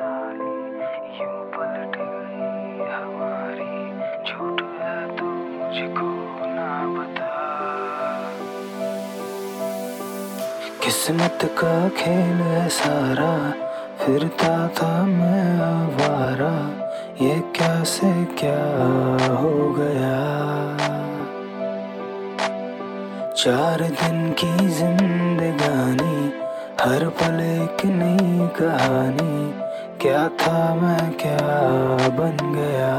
साली यूं पलट गई हमारी। झूठ है तो मुझको ना बता। किस्मत का खेल है सारा, फिरता था मैं आवारा। ये क्या से क्या हो गया। 4 दिन की जिंदगानी, हर पल एक नई कहानी। क्या था मैं क्या बन गया।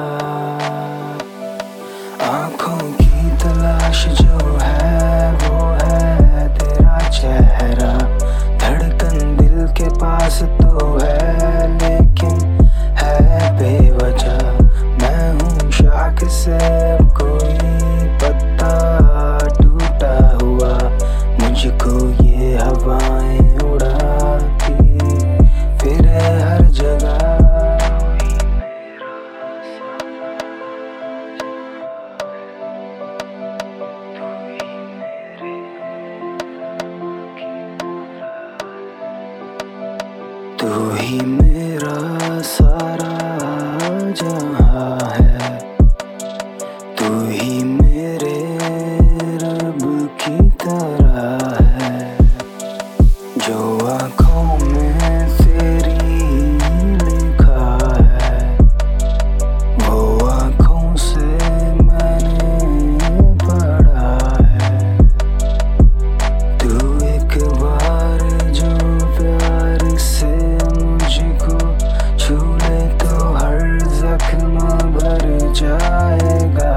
आंखों की तलाश जो है वो है तेरा चेहरा। धड़कन दिल के पास तो है लेकिन है बेवजह। मैं हूँ शाख से कोई पत्ता टूटा हुआ। मुझको ये हवाएं उड़ाती फिरे हर जगह। तू ही मेरा सारा जहां है। तू ही मेरे रब की तरह है। जो आँखों में तेरी लिखा है वो आँखों से मैंने पढ़ा है। तू एक बार जो प्यार से मुझको छू ले तो हर जख्म भर जाएगा।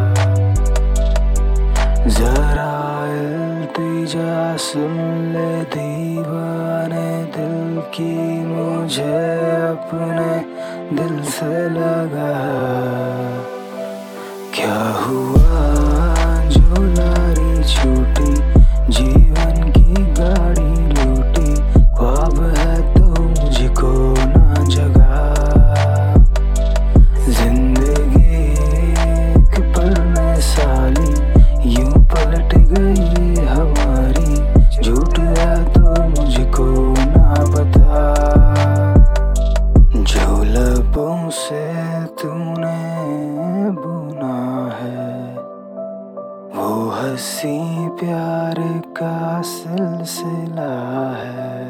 जरा इल्तिजा सुन ले दीवाने दिल की, मुझे अपने दिल से लगा। क्या हुआ जो लारी छूटी, जीवन की गाड़ी लूटी। ख्वाब है तो मुझको ना जगा। जिंदगी एक पल में साली यूं पलट गई हमारी। झूठ है तो मुझको ना बता। जो लबों से तूने बुना है वो हंसी प्यार का सिलसिला है।